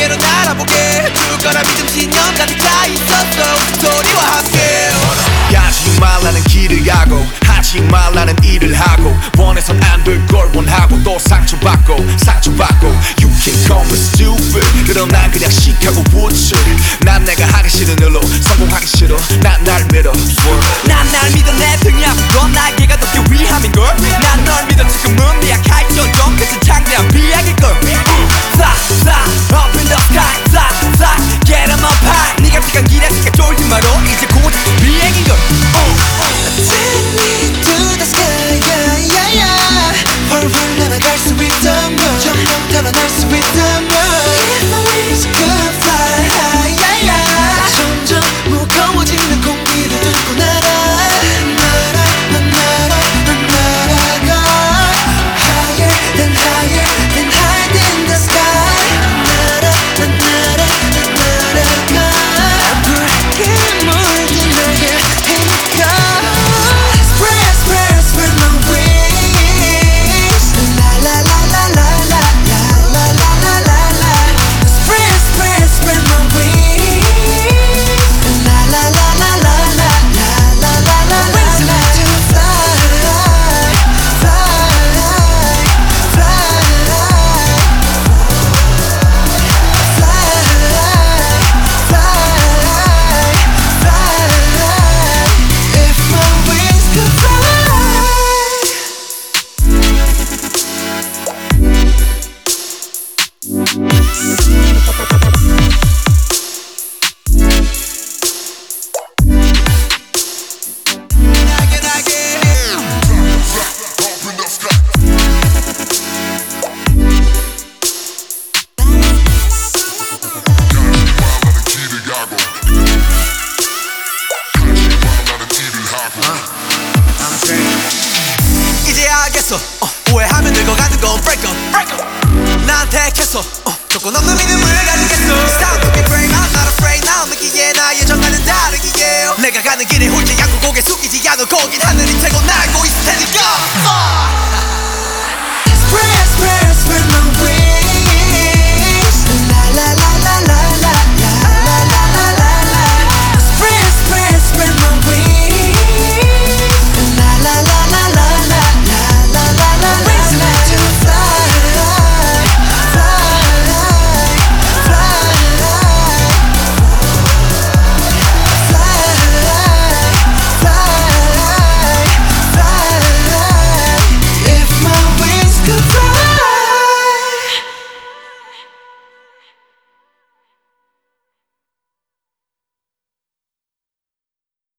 세계로 날아보게 줄 거라 믿음 신념 가득 차 있었어 소리와 함께 가지 말라는 길을 가고 하지 말라는 일을 하고 원해선 안 될 걸 원하고 또 상처받고 You can call me stupid 그럼 난 그냥 시카고 우측 난 내가 하기 싫은 일로 성공하기 싫어 난 날 믿어 난 날 믿어 내 등이 아픈 건 날개가 덮여 위함인걸 난 널 믿어 지금은 미약할 정정 그저 창대한 비약일걸 Fly up in the sky Fly get 'em up high 네가 피간 길에 생각 쫄지 마로 이제 고작 비행인걸 Take me to the sky yeah yeah yeah 훨훨 날아갈 수 있다면 점점 달아날 수 있다면 If my wings could fly high yeah yeah 점점 무거워지는 공기를 뚫고 날아가 Higher than higher than high in the sky 날아가 붉게 물든 나의 힘과 Spread my wings La la la la la la la la la la la Spread my wings La la la la la la la la la la la To fly, fly, fly If my wings could fly 이제 알겠어 오해하면 늙어가는 건 break up 난 택했어 조건 없는 믿음을 가지겠어 It's time to be brave I'm not afraid now 느끼기에 나의 정가는 다르기에 내가 가는 길에 홀지 않고 고개 숙이지 않을 거긴 하늘이 최고 날고 있을 테니까